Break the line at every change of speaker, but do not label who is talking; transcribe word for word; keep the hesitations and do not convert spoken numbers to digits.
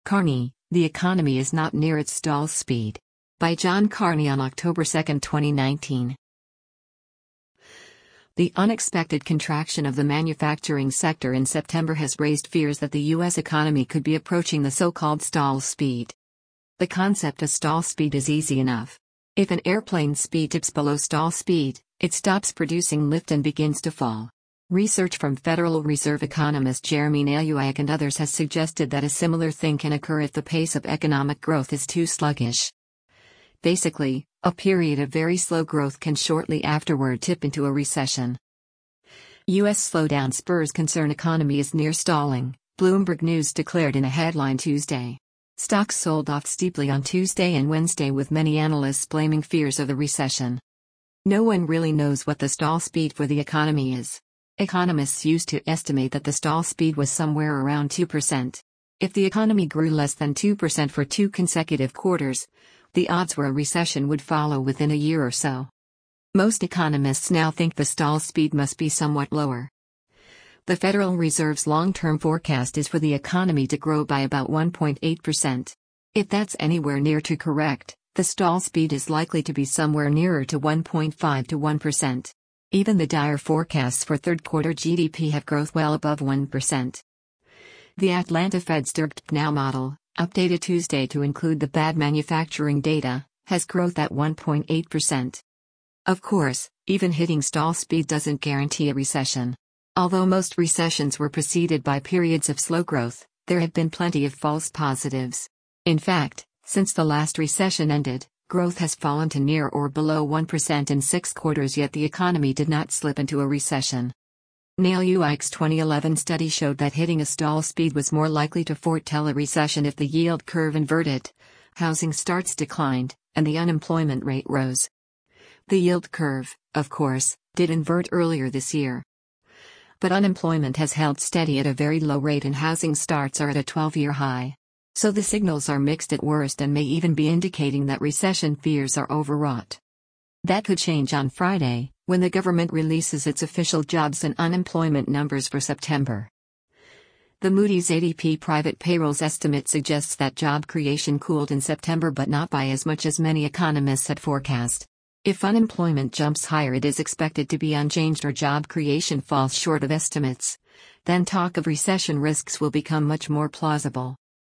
Carney, The Economy is Not Near Its Stall Speed. By John Carney on October second, twenty nineteen. The unexpected contraction of the manufacturing sector in September has raised fears that the U S economy could be approaching the so-called stall speed. The concept of stall speed is easy enough. If an airplane's speed dips below stall speed, it stops producing lift and begins to fall. Research from Federal Reserve economist Jeremy Nayuak and others has suggested that a similar thing can occur if the pace of economic growth is too sluggish. Basically, a period of very slow growth can shortly afterward tip into a recession. U S slowdown spurs concern economy is near stalling, Bloomberg News declared in a headline Tuesday. Stocks sold off steeply on Tuesday and Wednesday, with many analysts blaming fears of a recession. No one really knows what the stall speed for the economy is. Economists used to estimate that the stall speed was somewhere around two percent. If the economy grew less than two percent for two consecutive quarters, the odds were a recession would follow within a year or so. Most economists now think the stall speed must be somewhat lower. The Federal Reserve's long-term forecast is for the economy to grow by about one point eight percent. If that's anywhere near to correct, the stall speed is likely to be somewhere nearer to one point five to one percent. Even the dire forecasts for third-quarter G D P have growth well above one percent. The Atlanta Fed's DirtNow model, updated Tuesday to include the bad manufacturing data, has growth at one point eight percent. Of course, even hitting stall speed doesn't guarantee a recession. Although most recessions were preceded by periods of slow growth, there have been plenty of false positives. In fact, since the last recession ended, growth has fallen to near or below one percent in six quarters, yet the economy did not slip into a recession. Nayuak's twenty eleven study showed that hitting a stall speed was more likely to foretell a recession if the yield curve inverted, housing starts declined, and the unemployment rate rose. The yield curve, of course, did invert earlier this year. But unemployment has held steady at a very low rate and housing starts are at a twelve-year high. So the signals are mixed at worst and may even be indicating that recession fears are overwrought. That could change on Friday, when the government releases its official jobs and unemployment numbers for September. The Moody's A D P private payrolls estimate suggests that job creation cooled in September, but not by as much as many economists had forecast. If unemployment jumps higher, it is expected to be unchanged, or job creation falls short of estimates. Then talk of recession risks will become much more plausible.